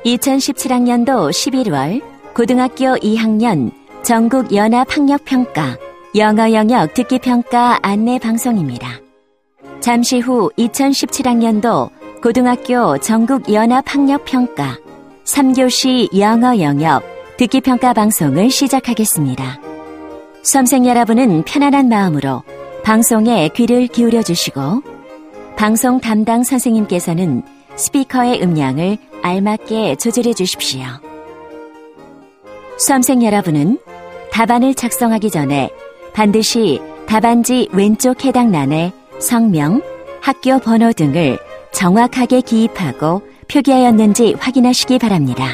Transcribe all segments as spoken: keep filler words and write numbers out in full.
이천십칠 학년도 십일월 고등학교 이 학년 전국 연합학력평가 영어 영역 듣기평가 안내 방송입니다. 잠시 후 이천십칠 학년도 고등학교 전국 연합학력평가 삼 교시 영어 영역 듣기평가 방송을 시작하겠습니다. 수험생 여러분은 편안한 마음으로 방송에 귀를 기울여 주시고 방송 담당 선생님께서는 스피커의 음량을 알맞게 조절해 주십시오. 수험생 여러분은 답안을 작성하기 전에 반드시 답안지 왼쪽 해당欄에 성명, 학교 번호 등을 정확하게 기입하고 표기하였는지 확인하시기 바랍니다.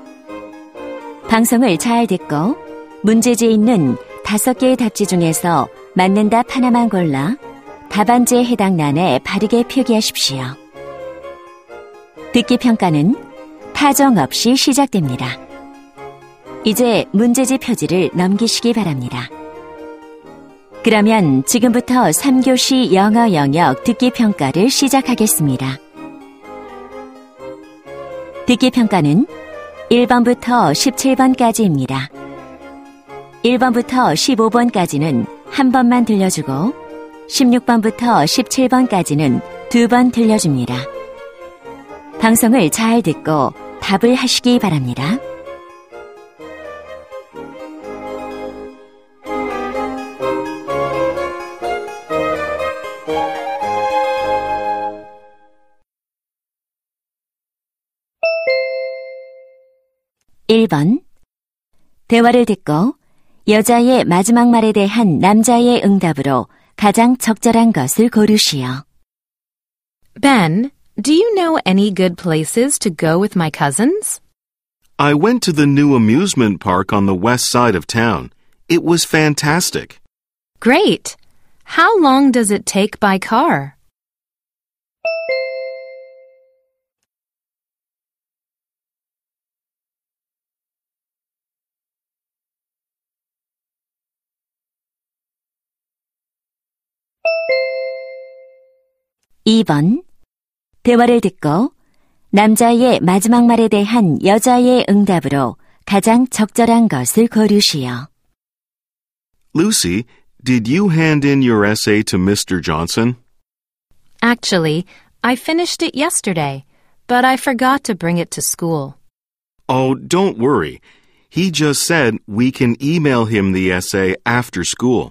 방송을 잘 듣고 문제지에 있는 다섯 개의 답지 중에서 맞는 답 하나만 골라 답안지에 해당欄에 바르게 표기하십시오. 듣기 평가는 타정 없이 시작됩니다. 이제 문제지 표지를 넘기시기 바랍니다. 그러면 지금부터 삼 교시 영어 영역 듣기 평가를 시작하겠습니다. 듣기 평가는 일 번부터 십칠 번까지입니다. 일 번부터 십오 번까지는 한 번만 들려주고 십육 번부터 십칠 번까지는 두 번 들려줍니다. 방송을 잘 듣고 답을 하시기 바랍니다. 일 번. 대화를 듣고 여자의 마지막 말에 대한 남자의 응답으로 가장 적절한 것을 고르시오. Ben, do you know any good places to go with my cousins? I went to the new amusement park on the west side of town. It was fantastic. Great! How long does it take by car? 이 번. 대화를 듣고 남자의 마지막 말에 대한 여자의 응답으로 가장 적절한 것을 고르시오. Lucy, did you hand in your essay to Mister Johnson? Actually, I finished it yesterday, but I forgot to bring it to school. Oh, don't worry. He just said we can email him the essay after school.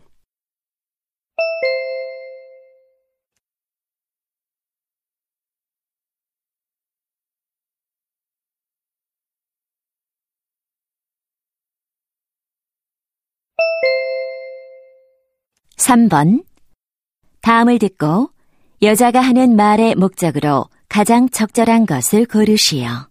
삼 번. 다음을 듣고 여자가 하는 말의 목적으로 가장 적절한 것을 고르시오.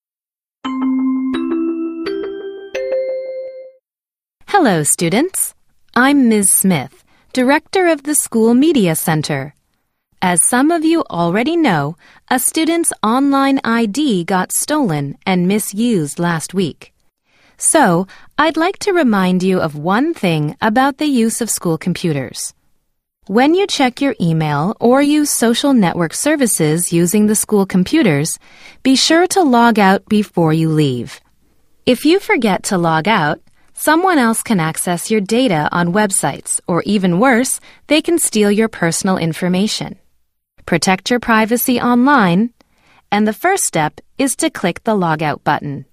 Hello, students. I'm Miz Smith, director of the School Media Center. As some of you already know, a student's online I D got stolen and misused last week. So, I'd like to remind you of one thing about the use of school computers. When you check your email or use social network services using the school computers, be sure to log out before you leave. If you forget to log out, someone else can access your data on websites, or even worse, they can steal your personal information. Protect your privacy online, and the first step is to click the logout button.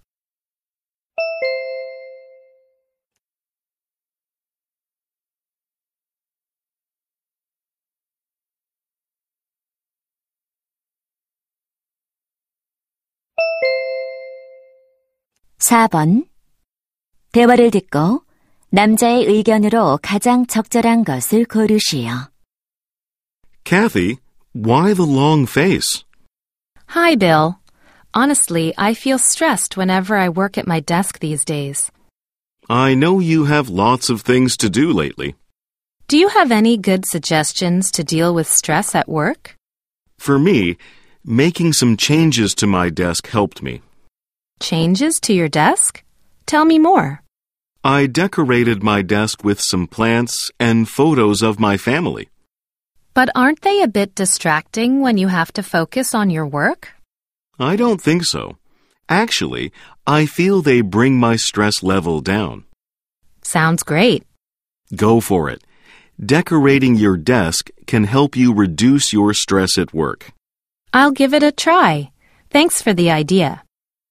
사 번. 대화를 듣고 남자의 의견으로 가장 적절한 것을 고르시오. Kathy, why the long face? Hi, Bill. Honestly, I feel stressed whenever I work at my desk these days. I know you have lots of things to do lately. Do you have any good suggestions to deal with stress at work? For me, making some changes to my desk helped me. Changes to your desk? Tell me more. I decorated my desk with some plants and photos of my family. But aren't they a bit distracting when you have to focus on your work? I don't think so. Actually, I feel they bring my stress level down. Sounds great. Go for it. Decorating your desk can help you reduce your stress at work. I'll give it a try. Thanks for the idea.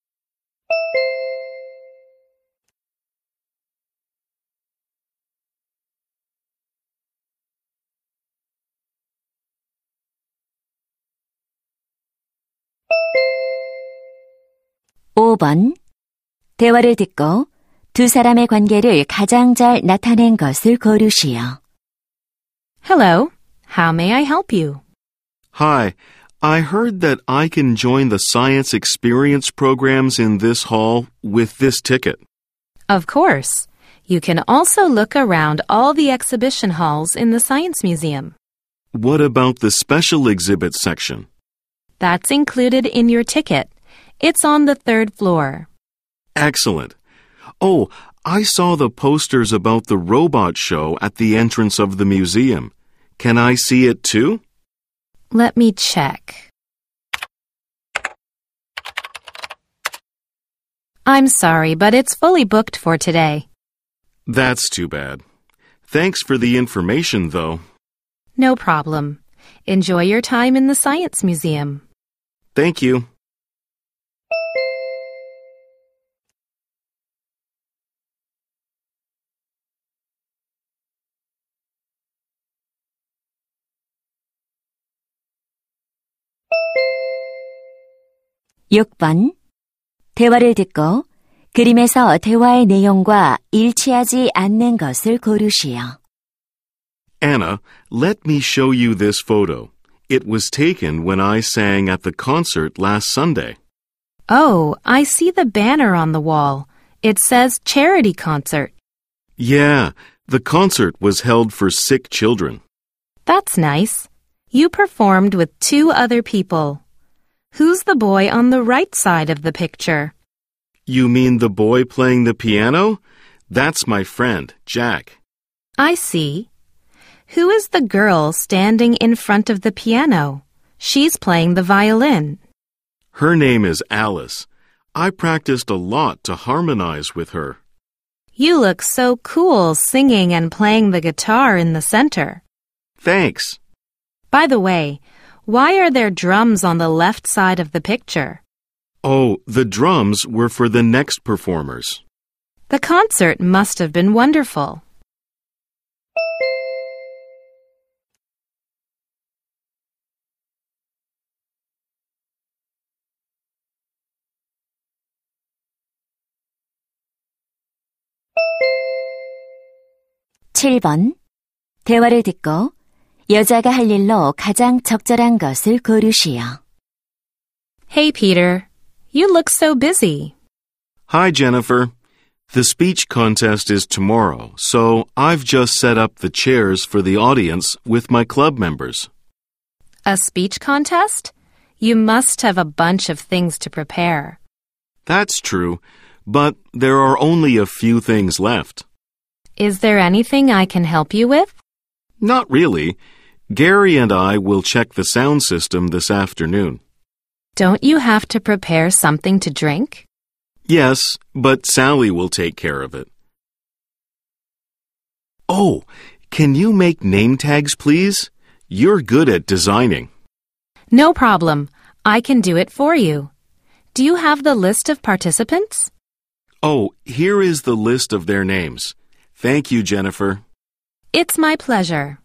오 번. 대화를 듣고 두 사람의 관계를 가장 잘 나타낸 것을 고르시오. Hello, how may I help you? Hi, I heard that I can join the science experience programs in this hall with this ticket. Of course. You can also look around all the exhibition halls in the Science Museum. What about the special exhibits section? That's included in your ticket. It's on the third floor. Excellent. Oh, I saw the posters about the robot show at the entrance of the museum. Can I see it too? Let me check. I'm sorry, but it's fully booked for today. That's too bad. Thanks for the information, though. No problem. Enjoy your time in the Science Museum. Thank you. 육 번. 대화를 듣고 그림에서 대화의 내용과 일치하지 않는 것을 고르시오. Anna, let me show you this photo. It was taken when I sang at the concert last Sunday. Oh, I see the banner on the wall. It says charity concert. Yeah, the concert was held for sick children. That's nice. You performed with two other people. Who's the boy on the right side of the picture? You mean the boy playing the piano? That's my friend, Jack. I see. Who is the girl standing in front of the piano? She's playing the violin. Her name is Alice. I practiced a lot to harmonize with her. You look so cool singing and playing the guitar in the center. Thanks. By the way, why are there drums on the left side of the picture? Oh, the drums were for the next performers. The concert must have been wonderful. 칠 번. 대화를 듣고 여자가 할 일로 가장 적절한 것을 고르시오. Hey, Peter. You look so busy. Hi, Jennifer. The speech contest is tomorrow, so I've just set up the chairs for the audience with my club members. A speech contest? You must have a bunch of things to prepare. That's true, but there are only a few things left. Is there anything I can help you with? Not really. Gary and I will check the sound system this afternoon. Don't you have to prepare something to drink? Yes, but Sally will take care of it. Oh, can you make name tags, please? You're good at designing. No problem. I can do it for you. Do you have the list of participants? Oh, here is the list of their names. Thank you, Jennifer. It's my pleasure.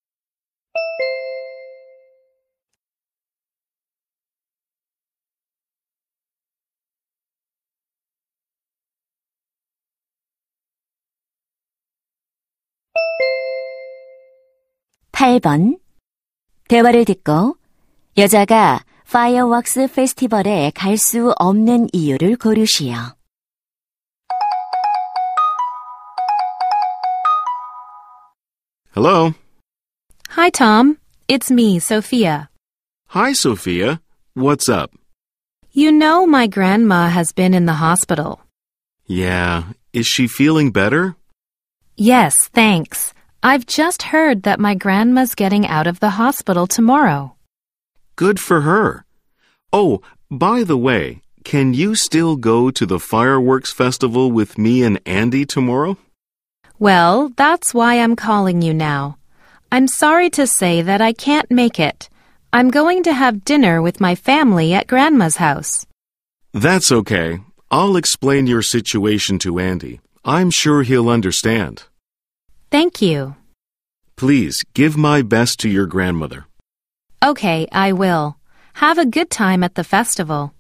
팔 번. 대화를 듣고 여자가 파이어웍스 페스티벌에 갈 수 없는 이유를 고르시오. Hello. Hi, Tom. It's me, Sophia. Hi, Sophia. What's up? You know my grandma has been in the hospital. Yeah. Is she feeling better? Yes, thanks. I've just heard that my grandma's getting out of the hospital tomorrow. Good for her. Oh, by the way, can you still go to the fireworks festival with me and Andy tomorrow? Well, that's why I'm calling you now. I'm sorry to say that I can't make it. I'm going to have dinner with my family at Grandma's house. That's okay. I'll explain your situation to Andy. I'm sure he'll understand. Thank you. Please give my best to your grandmother. Okay, I will. Have a good time at the festival.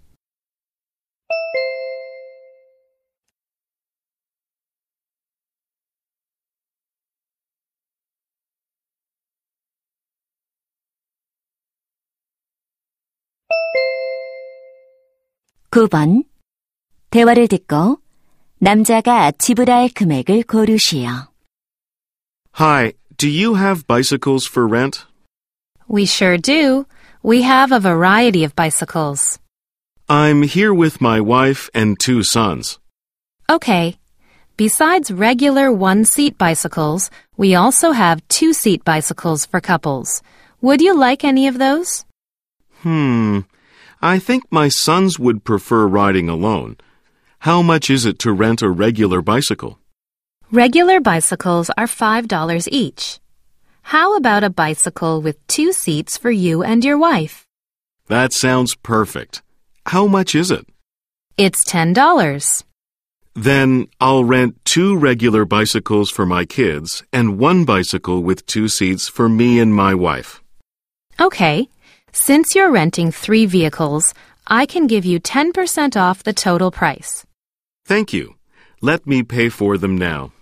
구 번. 대화를 듣고 남자가 지불할 금액을 고르시오. Hi, do you have bicycles for rent? We sure do. We have a variety of bicycles. I'm here with my wife and two sons. Okay. Besides regular one-seat bicycles, we also have two-seat bicycles for couples. Would you like any of those? Hmm, I think my sons would prefer riding alone. How much is it to rent a regular bicycle? Regular bicycles are five dollars each. How about a bicycle with two seats for you and your wife? That sounds perfect. How much is it? It's ten dollars. Then I'll rent two regular bicycles for my kids and one bicycle with two seats for me and my wife. Okay. Since you're renting three vehicles, I can give you ten percent off the total price. Thank you. Let me pay for them now.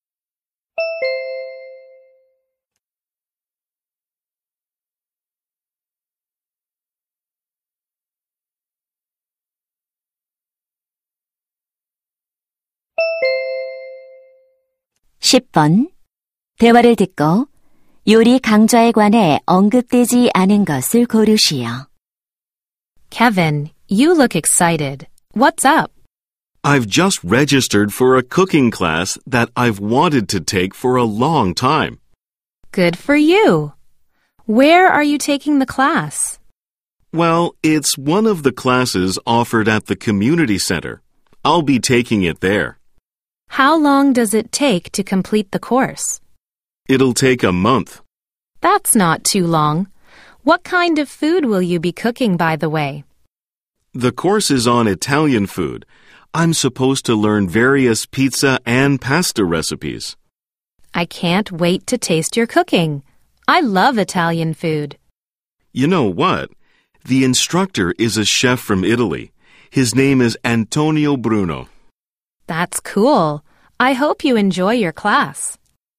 십 번. 대화를 듣고 요리 강좌에 관해 언급되지 않은 것을 고르시오. Kevin, you look excited. What's up? I've just registered for a cooking class that I've wanted to take for a long time. Good for you. Where are you taking the class? Well, it's one of the classes offered at the community center. I'll be taking it there. How long does it take to complete the course? It'll take a month. That's not too long. What kind of food will you be cooking, by the way? The course is on Italian food. I'm supposed to learn various pizza and pasta recipes. I can't wait to taste your cooking. I love Italian food. You know what? The instructor is a chef from Italy. His name is Antonio Bruno. That's cool. I hope you enjoy your class.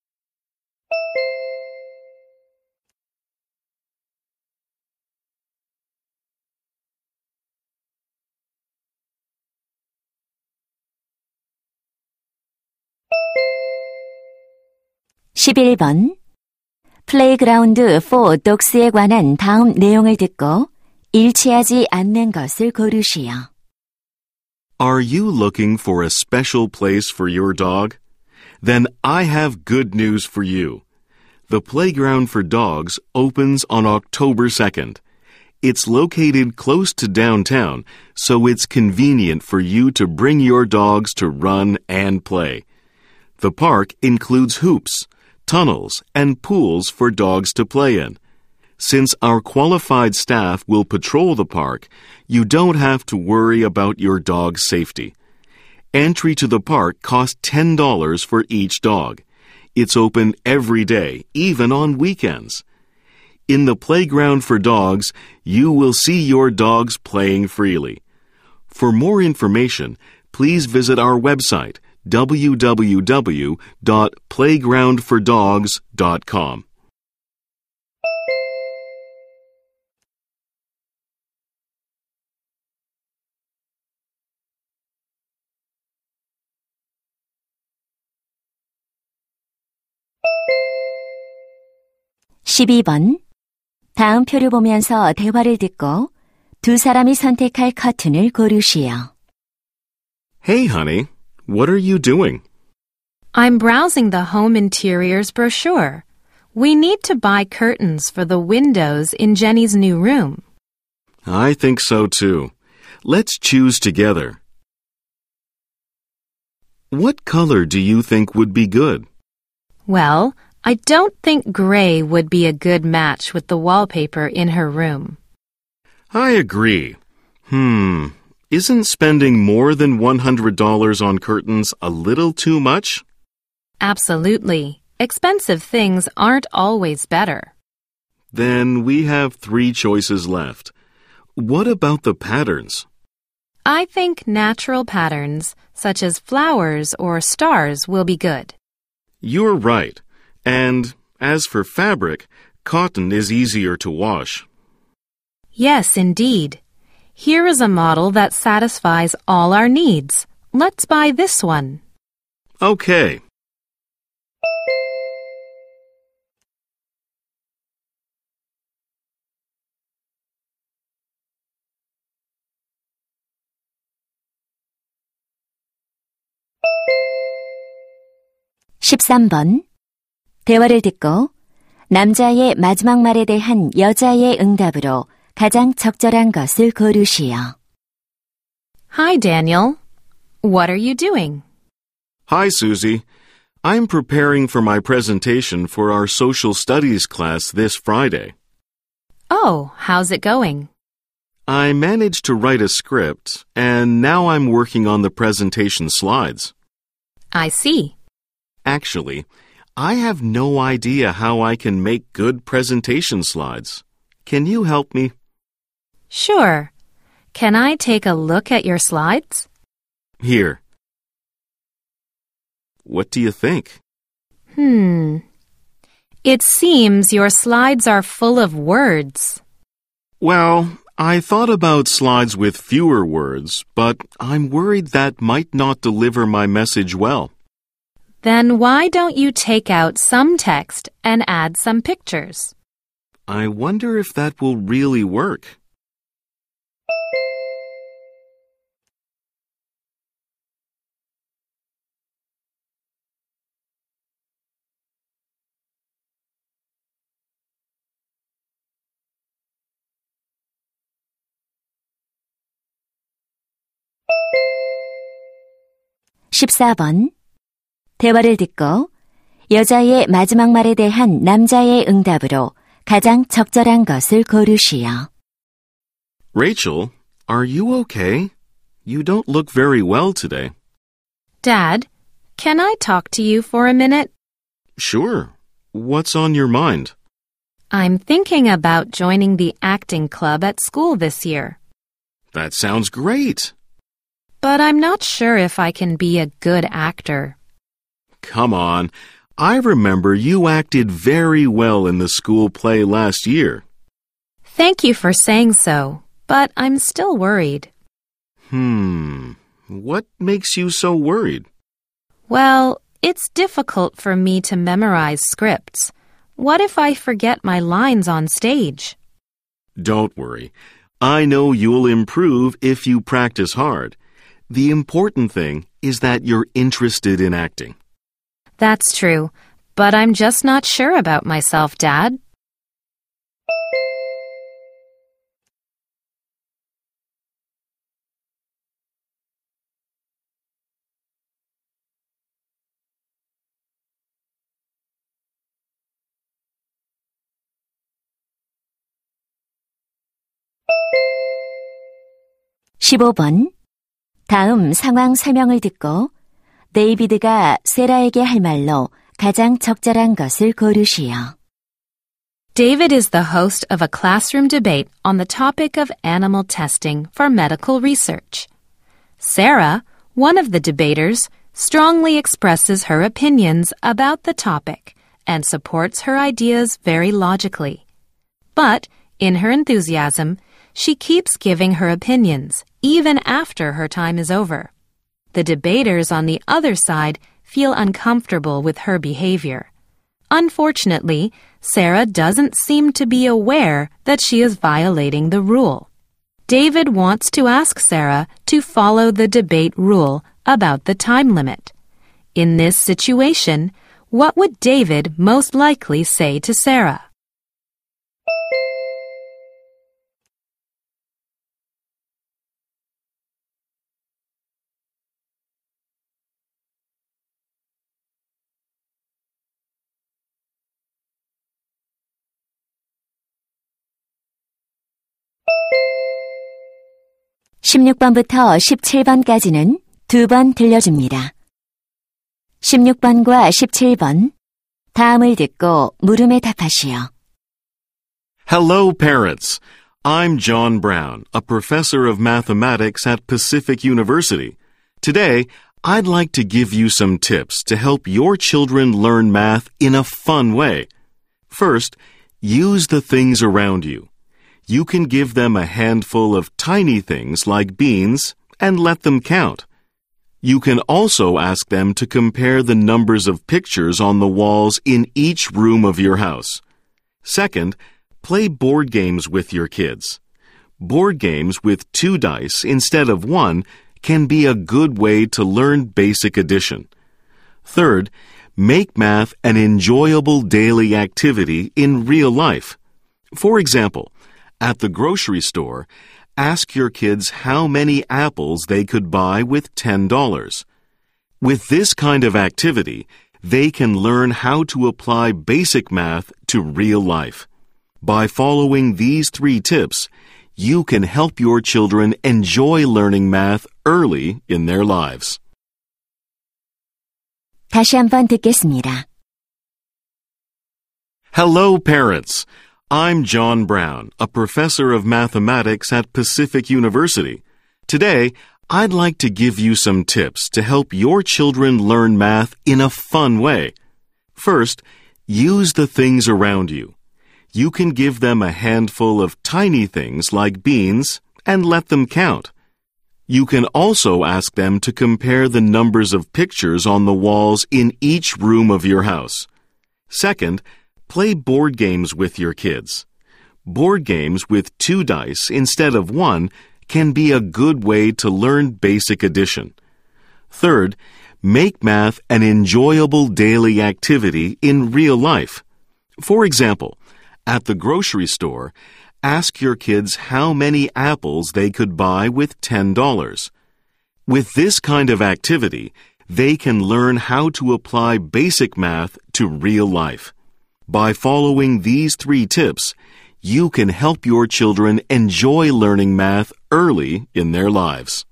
십일 번. 플레이그라운드 for dogs에 관한 다음 내용을 듣고 일치하지 않는 것을 고르시오. Are you looking for a special place for your dog? Then I have good news for you. The Playground for Dogs opens on October second. It's located close to downtown, so it's convenient for you to bring your dogs to run and play. The park includes hoops, tunnels, and pools for dogs to play in. Since our qualified staff will patrol the park, you don't have to worry about your dog's safety. Entry to the park costs ten dollars for each dog. It's open every day, even on weekends. In the Playground for Dogs, you will see your dogs playing freely. For more information, please visit our website, w w w dot playground for dogs dot com. 십이 번. 다음 표를 보면서 대화를 듣고 두 사람이 선택할 커튼을 고르시오. Hey, honey, what are you doing? I'm browsing the home interiors brochure. We need to buy curtains for the windows in Jenny's new room. I think so too. Let's choose together. What color do you think would be good? Well, I don't think gray would be a good match with the wallpaper in her room. I agree. Hmm, isn't spending more than one hundred dollars on curtains a little too much? Absolutely. Expensive things aren't always better. Then we have three choices left. What about the patterns? I think natural patterns, such as flowers or stars, will be good. You're right. And as for fabric, cotton is easier to wash. Yes, indeed. Here is a model that satisfies all our needs. Let's buy this one. Okay. 십삼 번. 대화를 듣고 남자의 마지막 말에 대한 여자의 응답으로 가장 적절한 것을 고르시오. Hi, Daniel. What are you doing? Hi, Susie. I'm preparing for my presentation for our social studies class this Friday. Oh, how's it going? I managed to write a script, and now I'm working on the presentation slides. I see. Actually, I have no idea how I can make good presentation slides. Can you help me? Sure. Can I take a look at your slides? Here. What do you think? Hmm. It seems your slides are full of words. Well, I thought about slides with fewer words, but I'm worried that might not deliver my message well. Then why don't you take out some text and add some pictures? I wonder if that will really work. 십사 번. 대화를 듣고 여자의 마지막 말에 대한 남자의 응답으로 가장 적절한 것을 고르시오. Rachel, are you okay? You don't look very well today. Dad, can I talk to you for a minute? Sure. What's on your mind? I'm thinking about joining the acting club at school this year. That sounds great. But I'm not sure if I can be a good actor. Come on. I remember you acted very well in the school play last year. Thank you for saying so, but I'm still worried. Hmm. What makes you so worried? Well, it's difficult for me to memorize scripts. What if I forget my lines on stage? Don't worry. I know you'll improve if you practice hard. The important thing is that you're interested in acting. That's true, but I'm just not sure about myself, Dad. 십오 번. 다음 상황 설명을 듣고 데이비드가 세라에게 할 말로 가장 적절한 것을 고르시오. David is the host of a classroom debate on the topic of animal testing for medical research. Sarah, one of the debaters, strongly expresses her opinions about the topic and supports her ideas very logically. But, in her enthusiasm, she keeps giving her opinions, even after her time is over. The debaters on the other side feel uncomfortable with her behavior. Unfortunately, Sarah doesn't seem to be aware that she is violating the rule. David wants to ask Sarah to follow the debate rule about the time limit. In this situation, what would David most likely say to Sarah? 십육 번부터 십칠 번까지는 두 번 들려줍니다. 십육 번과 십칠 번, 다음을 듣고 물음에 답하시오. Hello, parents. I'm John Brown, a professor of mathematics at Pacific University. Today, I'd like to give you some tips to help your children learn math in a fun way. First, use the things around you. You can give them a handful of tiny things like beans and let them count. You can also ask them to compare the numbers of pictures on the walls in each room of your house. Second, play board games with your kids. Board games with two dice instead of one can be a good way to learn basic addition. Third, make math an enjoyable daily activity in real life. For example, at the grocery store, ask your kids how many apples they could buy with ten dollars. With this kind of activity, they can learn how to apply basic math to real life. By following these three tips, you can help your children enjoy learning math early in their lives. 다시 한번 듣겠습니다. Hello, parents. I'm John Brown, a professor of mathematics at Pacific University. Today, I'd like to give you some tips to help your children learn math in a fun way. First, use the things around you. You can give them a handful of tiny things like beans and let them count. You can also ask them to compare the numbers of pictures on the walls in each room of your house. Second, play board games with your kids. Board games with two dice instead of one can be a good way to learn basic addition. Third, make math an enjoyable daily activity in real life. For example, at the grocery store, ask your kids how many apples they could buy with ten dollars. With this kind of activity, they can learn how to apply basic math to real life. By following these three tips, you can help your children enjoy learning math early in their lives.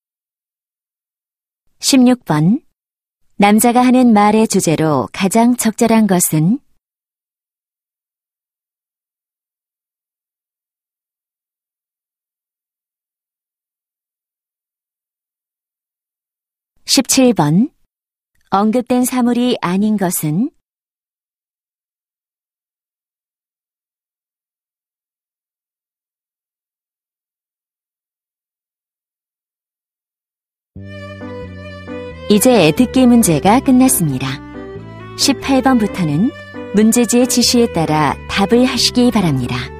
십육 번. 남자가 하는 말의 주제로 가장 적절한 것은? 십칠 번. 언급된 사물이 아닌 것은? 이제 듣기 문제가 끝났습니다. 십팔 번부터는 문제지의 지시에 따라 답을 하시기 바랍니다.